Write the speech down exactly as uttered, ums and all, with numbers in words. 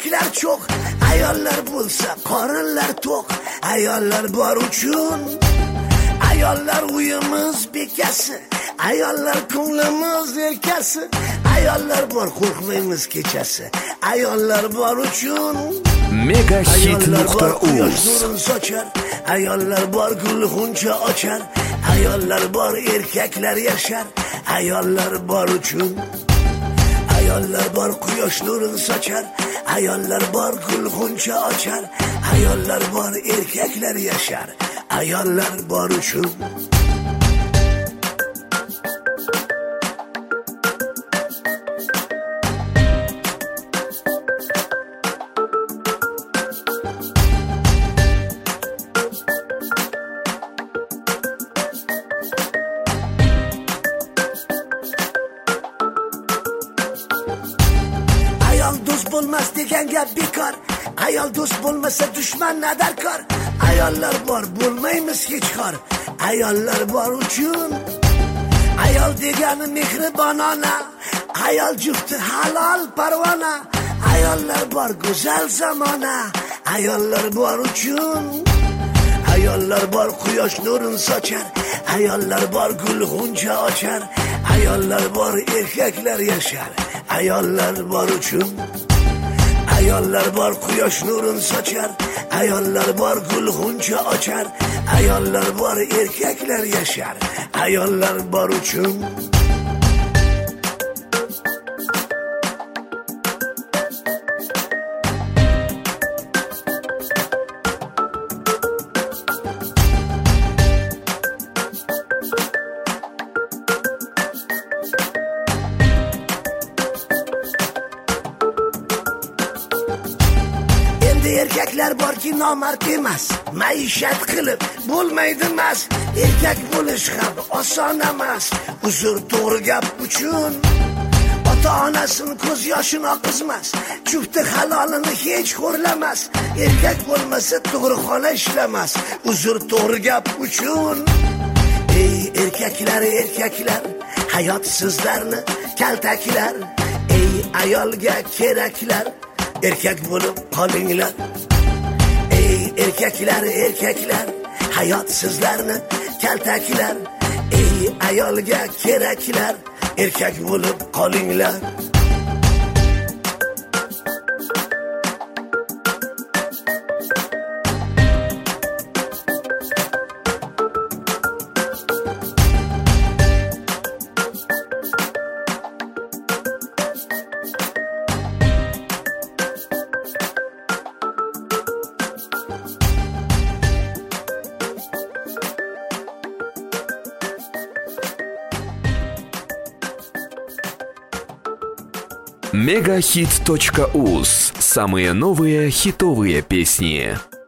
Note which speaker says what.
Speaker 1: erkaklar çok, ayollar bo'lsa qorinlar to'q. Ayollar bor uchun, ayollar uyimiz bekasi, ayollar ko'nglimiz erkasi. Ayollar bor qo'rqmaymiz kechasi, ayollar bor uchun
Speaker 2: Megahit nuqta uz.
Speaker 1: sochar, ayollar bor gul g'uncha ochar. Ayollar bor erkaklar yashar, ayollar bor uchun. Ayollar bor quyosh nurini sochar, ayollar bor gul g'uncha ochar. Ayollar bor erkaklar yashar, ayollar bor uchun. Ayol do'st bo'lmas degan gap bekor. Ayol do'st bo'lmasa dushman nadarkor. Ayollar bor bo'lmaymiz hech xor. Ayollar bor uchun. Ayol degani mehribonona, ayol jufti halol parvona. Ayollar bor go'zal zamona, ayollar bor uchun. Ayollar bor quyosh nurini sochar, ayollar bor gul g'uncha ochar. Ayollar bor erkaklar yashar, ayollar bor uchun. Ayollar bor quyosh nurini sochar, ayollar bor gul g'uncha ochar. Ayollar bor erkaklar yashar, ayollar bor uchun. Erkaklar borki nomard emas, maishat qilib bo'lmaydi emas. Erkak bo'lish ham oson emas, uzr to'g'ri gap uchun. Ota-onasini ko'z yoshini oqizmas, jufti halolini hech xo'rlamas. Erkak bo'lmasa tug'ruqxona ishlamas, uzr to'g'ri gap uchun. Ey erkaklar, erkaklar, hayot sizlarni kaltaklar. Ey ayolga keraklar, erkak bo'lib qolinglar. Ey erkaklar, erkaklar, hayot sizlarni kaltaklar. Ey ayolga keraklar, erkak bo'lib qolinglar.
Speaker 2: Megahit точка уз. Самые новые хитовые песни.